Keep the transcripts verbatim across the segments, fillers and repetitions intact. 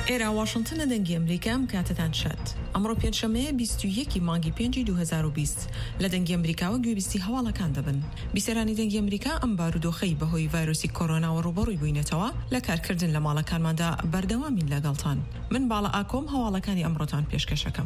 ئێرە واشنگتنە دەنگی ئەمریکام کاتتان شەت. ئەمڕۆ پێنجشەمەیە بیست و یەکی مانگی پێنجی دوو هەزار و بیست لە دەنگی ئەمریکاوە گوێبیستی هەواڵەکان دەبن. بیسەرانی دەنگی ئەمریکا ئەم بارودۆخەی بەهۆی ڤایرۆسی کۆرۆناوە ڕوبەڕووی بووینەتەوە لە کارکردن لە ماڵەکانماندا بەردەوامین لەگەڵتان. من باڵا ئاکۆم هەواڵەکانی ئەمڕۆتان پێشکەشەکەم.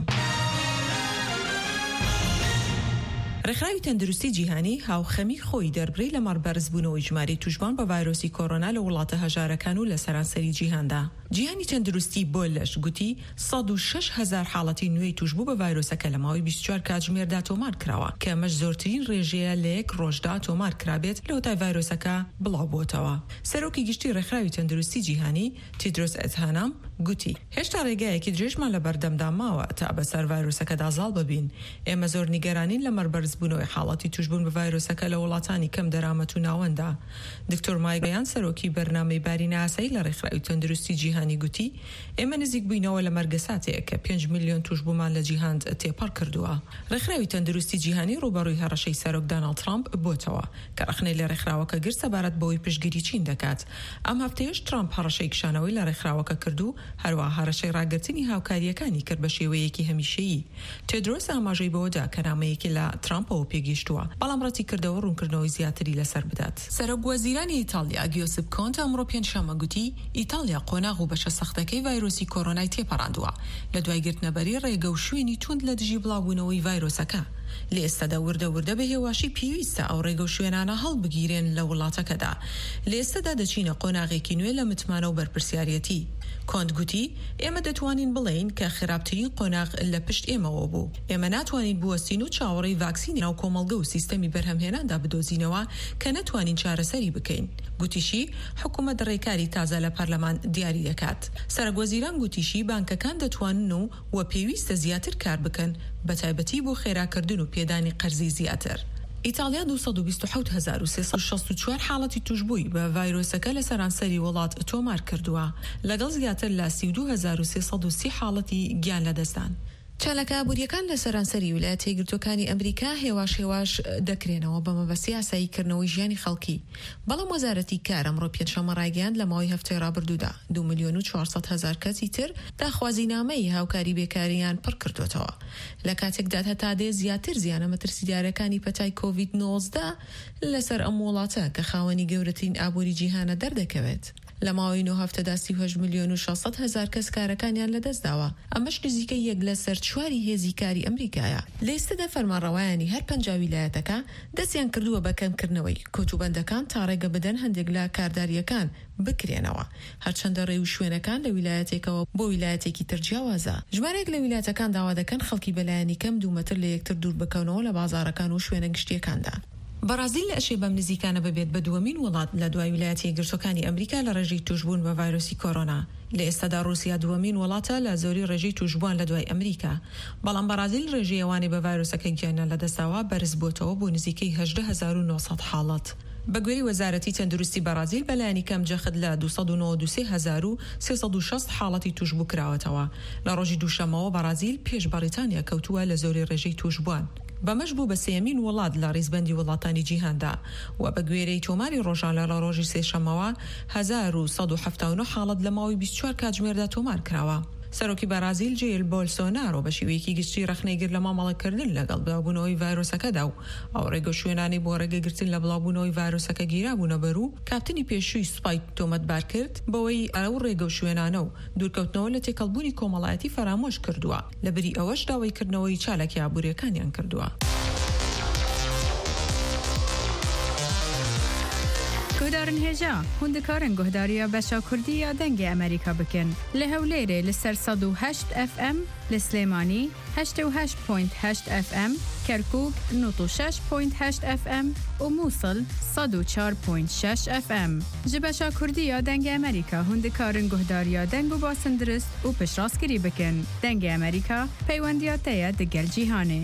ڕێکخراوی تەندروستی جیهانی هاوخەمی خۆی دەربڕی لە مەڕبەرزبوونەوەی ژماری توشبان بە ڤایرۆسی کۆرۆنا لە وڵاتە هەژارەکان و لە سەرانسەری جیهاندا. جیهانی تەندروستی بۆ لەش گوتی سەد و شەش هەزار حاڵەتی نوێی توشبوو بە ڤایرۆسەکە لە ماوەی بیست و چوار کاتژمێردا تۆمار کراوە کە ئەمەش زۆرترین ڕێژەیە لە یەک ڕۆژدا تۆمار کرابێت لە وتای ڤایرۆسەکە بڵاو بۆتەوە. سەرۆکی گشتی ڕێکخراوی تەندروستی جیهانی تیدرۆس ئەدهانام گوتی هێشتا ڕێگایەکی درێژمان لە بەردەمدا ماوە تا بەسەر ڤایرۆسەکەدا زاڵ ببین. ئێمە زۆر نیگەرانین لە مەڕبەرزبوونەوەی حاڵەتی توشبوون بە ڤایرۆسەکە لە وڵاتانی کەم دەرامەت و ناوەندا. دکتۆر مایگەیان سەرۆکی بەرنامەی بارینە ئاسایی لە ڕێکخراوی تەندروستی جیهانی گوتی ئێمە نزیک بووینەوە لە مەرگەساتەیە کە پێنج میلیۆن توشبوومان لە جیهان تێپەڕ کردووە. ڕێکخراوی تەندروستی جیهانی ڕوبەڕووی هەڕەشەی سەرۆک دۆناڵد ترامپ بۆتەوە کە ڕخنەی لە ڕێکخراوەکە گرت سەبارەت بەوەی پشتگیری چین دەکات. ئەم هەفتەیەش ترامپ هەڕەشەی کشانەوەی لە ڕێکخراوەکە کردو هەروە هەڕەشەی ڕاگررتنی هاوکاریەکانی کرد بە شێوەیەکی هەمیشەیی. تێدرۆس ئاماژەی بەوەدا کە نامەیەکی لە ترامپەوە پێگەیشتووە بەڵام ڕەتیکردەوە ڕوونکردنەوەی زیاتری لەسەر بدات. سەرۆک وەزیرانی ئیتالیا گیۆسپ کۆنتە ئەمڕۆ پێنجشەممە گوتی ئیتالیا قۆناغ و بەشە سەختەکەی ڤایرۆسی کۆرۆنای تێپەڕاندووە لە دوای گرتنەبەری ڕێگە و شوێنی توند لە دژی بڵاوبوونەوەی ڤایرۆسەکە. لە ئێستادا وردە وردە بە هێواشی پێویستە ئەو ڕێگە و شوێنانە هەڵبگیرێن لە وڵاتەکەدا. لە ئێستادا دەچینە قۆناغێکی نوێ لە متمانە و بەرپرسیارەتی. کۆنت گوتی ئێمە دەتوانین بڵێین کە خراپترین قۆناغ لە پشت ئێمەوە بوو. ئێمە ناتوانین بوەستین و چاوەڕێی ڤاکسینی ناو کۆمەڵگە و سیستەمی بەرهەمهێناندا بدۆزینەوە کە نەتوانین چارەسەری بکەین. گوتیشی حکوومەت ڕێکاری تازە لە پەرلەمان دیاری دەکات. سەرۆکوەزیران گوتیشی بانکەکان دەتوانن و وە پێویستە زیاتر کار بکەن بە تایبەتی بۆ خێراکردن و پێدانی قەرزی زیاتر. ئیتالیا دووسەد و بیست و حەوت هەزار و سێسەد و شەست و چوار حاڵەتی توشبووی بە ڤایرۆسەکە لە سەرانسەری وڵات تۆمار کردووە لەگەڵ زیاتر لە سی و دوو هەزار و سێسەد و سی حاڵەتی گیان لەدەستدان. چالەکە ئابوووریەکان لە سەرانسەری ویلایەتە یەکگرتووەکانی ئەمریکا هێواش هێواش دەکرێنەوە بە مەبەستی یاساییکردنەوەی ژیانی خەڵکی. بەڵام وەزارەتی کار ئەمڕۆ پێنجشەممە ڕایگەیاند لە ماوەی هەفتەی ڕابردوودا دوو ملیۆن و چوارسەد هەزار کەسی تر داخوازینامەی هاوکاری بێکاریان پڕ کردوێتەوە لە کاتێکدا هەتا دێ زیاتر زیانە مەترسیدارەکانی پەتای کۆڤید نۆزدە لەسەر ئەم وڵاتە کە خاوەنی گەورەترین ئابووری جیهانە دەردەکەوێت. لە ماوەی نۆ هەفتەدا سی و هەشت ملیۆن و شەشسەد هەزار کەس کارەکانیان لەدەستداوە. ئەمەش نزیکە یەک لە سەر چواری هێزی کاری ئەمریکایە. لە ئێستادا فەرمانڕەوایانی هەر پەنجا ویلایەتەکە دەستیان کردووە بە کەمکردنەوەی کۆتوبەندەکان تا ڕێگە بدەن هەندێک لە کارداریەکان بکرێنەوە. هەرچەندە ڕێ و شوێنەکان لە ویلایەتێکەوە بۆ ویلایەتێکی تر جیاوازە. ژمارەیەک لە ویلایەتەکان داوا دەکەن خەڵکی بەلایەنی کەم دوو مەتر لە یەکتر دوور بکەونەوە لە بازاڕەکان و شوێنە گشتیەکاندا. بەرازیل لە ئەشێ بەم نزیکانە ببێت بە دووەمین وڵات لە دوای ویلایەتە یەکگرتووەکانی ئەمریکا لە ڕێژەی توشبوون بە ڤایرۆسی کۆرۆنا. لە ئێستادا ڕووسیا دووەمین وڵاتە لە زۆری ڕێژەی توشبووان لە دوای ئەمریکا. بەڵام بەرازیل ڕێژەی ئەوانەی بە ڤایرۆسەکە گیانە لەدەستاوە بەرز بۆتەوە بۆ نزیکەی هەژدە هەزار و نۆ سەد حاڵەت. بەگوێی وەزارەتی تەندروستی بەرازیل بەلایەنی کەم جەخت لە دووسەد و نۆ و سێ هەزار و سێسەد و شەست حاڵەتی توشبوو کراوەتەوە. لە ڕۆژی دووشەمەوە بەرازیل پێش بەریتانیا کەوتووە لە زۆری ڕێژەی توشبووان. بەمەش بوو بە سێمین وڵات لە ڕیزبەندی وڵاتانی جیهاندا و بە گوێرەی تۆماری ڕۆژانە لە ڕۆژی سێشەمەوە هەزار و سەد و هەفتاد و نۆ حاڵەت لە ماوەی بیست و چوار کاتژمێردا تۆمار کراوە. سەرۆکی بەرازیل جێل بۆلسۆنارۆ بە شێوەیەکی گشتی ڕخنەیگر لە مامەڵەکردن لەگەڵ بڵاوبوونەوەی ڤایرۆسەکەدا و ئەو ڕێگە شوێنانی بۆ ڕێگەگرتن لە بڵاوبوونەوەی ڤایرۆسەکە گیرابوونە بەرو کاپتنی پێشووی سوپای تۆمەتبار کرد بەوەی ئەو ڕێگە شوێنانە و دوورکەوتنەوە لە تێکەڵبوونی کۆمەڵایەتی فەرامۆش کردووە لەبەری ئەوەش داوای کردنەوەی چالێکی ئابوووریەکانیان کردووە. گۆدارن هێژا هوندکارن گۆهداریە بەشا کوردی یا دەنگی ئەمریکا بکەن لە هەولێرێ لەسەر سەد و هەشت ئەف ئەم لە سلێمانی هەشت و هەشت پۆینت هەشت ئەف ئەم کەرکووک نۆت و شەش پۆینت هەشت ئەف ئەم و مووسڵ سەد و چوار پۆینت شەش ئەف ئەم. ji بەشا کوردی یا دەنگی ئەمریکا هوندکارن گۆهداریە دەنگ و باسن درست و پشتڕاستگیری بکەن. دەنگی ئەمریکا پەیوەندیاتەیە دەگەل جیهانێ.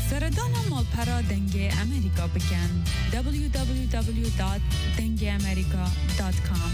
سردانا مالپرا دنگ امریکا بکن دبلیو دبلیو دبلیو دات دنگ امریکا دات کام.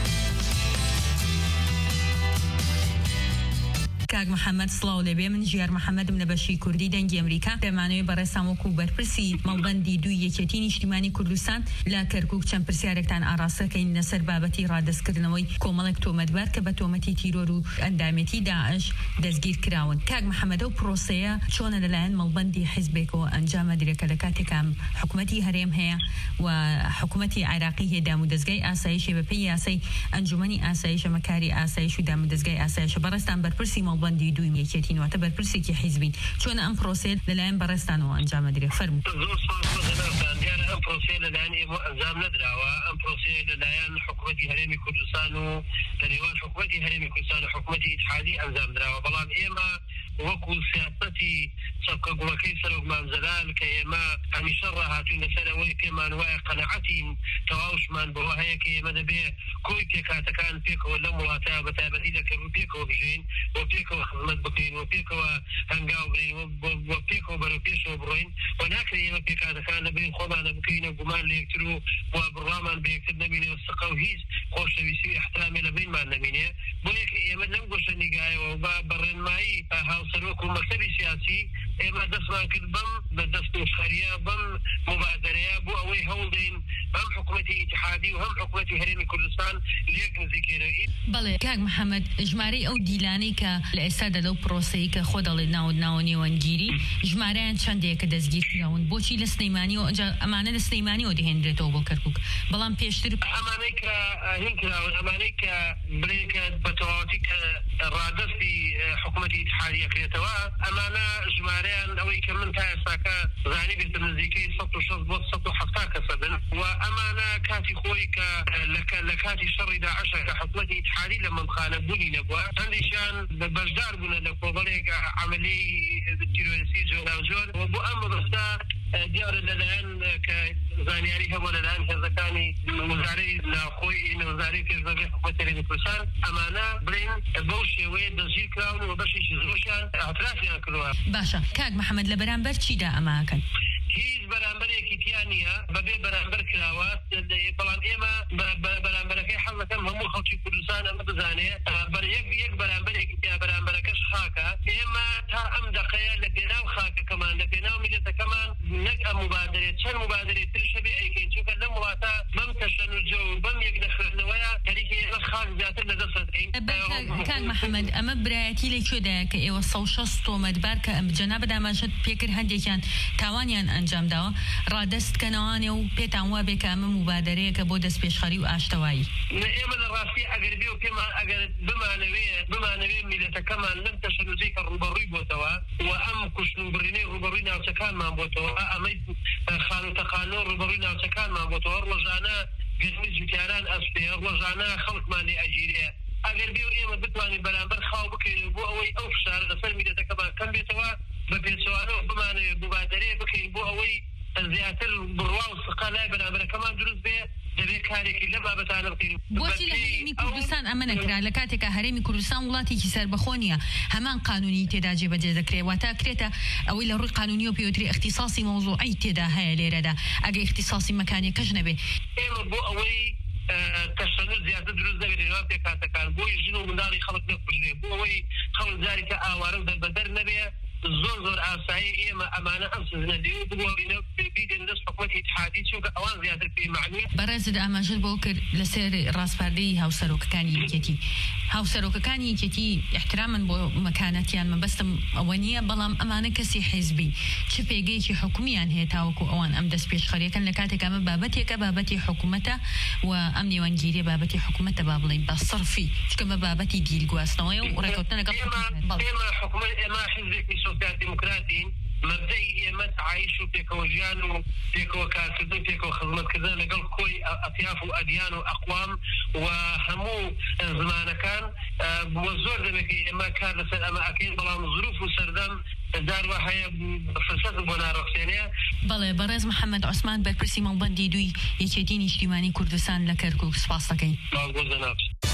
کاک محمد سڵاو لێبێ من ژیار محەممەدم لە بەشی کوردی دەنگی ئەمریکا دەمانەوەی بەڕێساموەکو بەرپرسی مەڵبەندی دوو یەکێتی نیشتیمانی کوردستان لە کەرکووک چەند پرسیارێکتان ئاڕاستەکەین لەسەر بابەتی ڕادەستکردنەوەی کۆمەڵێک تۆمەتبار کە بە تۆمەتی تیرۆر و ئەندامێتی داعش دەستگیر کراون. کاک محەممەدە و پرۆسەیە چۆنە لەلایەن مەڵبەندی حیزبێکەوە ئەنجامە درێکە لە کاتێکام حکوومەتی هەرێم هەیە و حکوومەتی عێراقی هێدام و دەستگای ئاسایشی بەپێی یاسای ئەنجومەنی ئاسایشە مەکاری ئاسایش و دام و دەستگای ئاسایشە بەڕێستان بەرپرسی بندی دوی یەکێتین واتە بەرپرسێکی حیزبین چۆن ئەم پرۆسێ لەلایەن بەڕێستانەوە ئەنجامە درێ فەرموو. زۆر سپاس دیارە ئەم پرۆسێ لەلایەن ئێمە ئەنجام نەدراوە. ئەم پرۆسێ لەلایەن حکوومەتی هەرێمی کوردستان و لەنێوان حکوومەتی هەرێمی کوردستان و حکوومەتی ئیتحادی ئەنجام دراوە، بەڵام ئێمە وەکو سیاسەتی سەرکەوتووەکەی سەرۆک مامزەلال کە ئێمە هەمیشە ڕاهاتوین لەسەر ئەوەی پێمان وایە قەنەعەتین تەواوشمان بەوە هەیە کە ئێمە دەبێ کۆی پێکاتەکان پێکەوە لەم وڵاتە بەتایبەتی لە کەڕوو پێکەوە بژین و پێکەوە خزمەت بکەین و پێکەوە هەنگاو برین و پێکەوە بەرەو پێشەوە بڕۆین و ناکرێت ئێمە پێکاتەکان لەبین خۆمانە بکەینە گومان لە یەکتر و وا بڕوامان بە یەکتر نەبینێ و سقە و هیچ خۆشەویستی و احترامی لەبینمان نەبینێ. بۆ یەکە ئێمە لەم گۆشە نیگایەوە و بە ڕێنمایی هاوسەرۆک و مەکتەبی سیاسی ئێمە دەستمان کرد بەم بە دەست و خەریە بەم مبادرەیە بۆ ئەوەی هەوڵدەین هەم حکوومەتی ئیتحادی و هەم حکوومەتی هەرێمی کوردستان لێک نزیکێنەوە. بەڵێ کاک محەممەد ژمارەی ئەو دیلانەی کە لە ئێستادا لەو پرۆسەی کە خۆ دەڵێت ناو ناوە نێوەنگیری ژمارەیان چەندەیە کە دەستگیر کراون بۆچی لە سلەیمانی و ئەمانە لە سلەیمانیەوە دەهێنرێتەوە بۆ کەرکووک بەڵام پێشتر ئەمانەی کە هین کراون ئەمانەی کە بڵێکە بە تەواوەتی کە ڕادەستی حکوومەتی ئیتحادی ئەکرێتەوە ئەمانە ژمارەیان ئەوەی کە من تا ئێستاکە زانی بێتە نزیکەی سەد و شەست بۆ سەد و هەفتا کەسە بن و ئەمانە کاتی خۆی کە لە کاتی شەڕی داعشە کە حکوومەتی ئیتحادی لە مەمخانە بوونی نەبووە هەندێکیان بەشدار بوون لە کۆبەڵێک عەمەلی تیرۆریستی جۆراوجۆر و بۆ ئەم مەبەستە دیارە لەلایەن کە زانیاری هەبوو لەلایەن هێزەکانی وەزارەی ناوخۆی وەزارەی پێشبەری حکوومەتی هەرێمی کوردستان ئەمانە بڵێن بەو شێوەیە دەستگیر کراون و بەشێکی زۆرشیان ئاعترافیان کردووە. باشە کاک محەممەد لە بەرامبەر چیدا ئەماکەن؟ هیچ بەرامبەرێکی تیان نییە بەبێ بەرامبەر کراوە، بەڵام ئێمە بەرامبەرەکەی حەز دەکەم هەموو خەڵکی کوردستان ئەمە بزانێ یەک بەرامبەرێکی تیا بەرامبەرەکەش خاکە. ئێمە تا ئەم دەقەیە لە پێناو خاکەکەمان لە پێناو میلەتەکەمان نەک ئەم مبادرێت چەند مبادرێت ترشە بێ ئەیکەین چونکە لەم وڵاتە بەم تەشەنوجە و بەم یەک نەخوێندنەوەیە خەریکی ئێمە خاک زیاتر لە دەست دەین. کاک محەممەد ئەمە برایەتی لەکوێدایە کە ئێوە سەد و شەست تۆمەتبار کە جەنابە داماژەت پێکرد هەندێکیان تاوانیان ئەنجام داوە ڕادەستکەنەوەنێ و پێتان وا بێ کە ئەمە مبادرەیەکە بۆ دەست پێشخەری و ئاشتەوایی. ئێمە لە ڕاستی ئەگەر بێ و پێمان ئەگەر بمانەوێ بمانەوێ میلەتەکەمان لەم تەشەنوجەی کە ڕوبەڕووی بۆتەوە و ئەم کوشتن و بڕینەی ڕوبەڕووی ناوچەکانمان بۆتەوە ئەمەی خانوتەخانە و ڕوبەڕووی ناوچەکانمان بۆتەوە ڕۆژانە گەرمی جوتیاران ئەسپێ ڕۆژانە خەڵکمان لێ ئەگیرێ. ئەگەر بێ و ئێمە بتوانین بەرامبەر خاو بکەین بۆ ئەوەی ئەو فشارە لەسەر میلەتەکەمان کەم بێتەوە بە پێچەوانەوە بمانەوێ مبادرەیە بکەین بۆ ئەوەی زیاتر بڕوا و سقا لای بەرامبەرەکەمان دروست بێ دەبێت کارێکی لە بابەتانە بکەین. بۆچی لە هەرێمی کوردستان ئەمە نەکرا لە کاتێکە هەرێمی کوردستان وڵاتێکی سەربەخۆ نیە هەمان قانونی تێدا جێبەجێ دەکرێت واتە کرێتە ئەوەی لە ڕووی قانونی و پێوتری اختصاصی مەوزوعی تێدا هەیە لێرەدا ئەگەر اختصاصی مەکانیەکەش نەبێ ئێمە بۆ ئەوەی تەشەنوج زیاتر دروست دەبێت لەنێوان پێکاتەکان بۆی ژن و منداڵی خەڵک نەکوژرێ بۆ ئەوەی خەڵک جارێکە ئاوارە و دەربەدەر نەبێ زۆر زۆر ئاسایی ئێمە ئەمانە ئەم سزنە دێ و بگۆڕینە بیدەن دەست حکوومەتی ئیتحادی چونکە ئەوان زیاتر پێی معنی. بەڕێزت ئاماژەت بۆ کرد لەسەر ڕاستپاردەی هاوسەرۆکەکانی یەکێتی هاوسەرۆکەکانی یەکێتی احترامن بۆ مەکانەتیان مەبەستم ئەوە نییە بەڵام ئەمانە کەسی حیزبی چ پێگەیەکی حکومیان هەیە تاوەکو ئەوان ئەم دەست پێشخەریەکەن لە کاتێک ئەمە بابەتێکە بابەتی حکوومەتە و ئەم نێوەنگیریە بابەتی حکوومەتە با بڵێن بە سەرفی چکە بە بابەتی دیلگواستنەوەی و ڕێکەوتنە لەگەڵ ئێمە حکوومەت ئێمە حیزبێکی سۆسیال دیموکراتی مبدەی ئێمە عیش و پێکەوە ژیان و پێکەوە کارکردن پێکەوە خزمەتکردن لەگەڵ کۆی ئەطیاف و ئەدیان و ئەقوام و هەموو زمانەکان بۆ زۆر دەبێت ئێمە کار لەسەر ئەمە ئەکەین بەڵام ظروف و سەردەم داروە هەیە فرسەت بۆ ناڕەخسێنەیە. بەڵێ بەڕێز محەممەد عوسمان بەرپرسی مەڵبەندی دووی یەکێتی نیشتیمانی کوردستان لە کەرکووک سپاس دەکەین.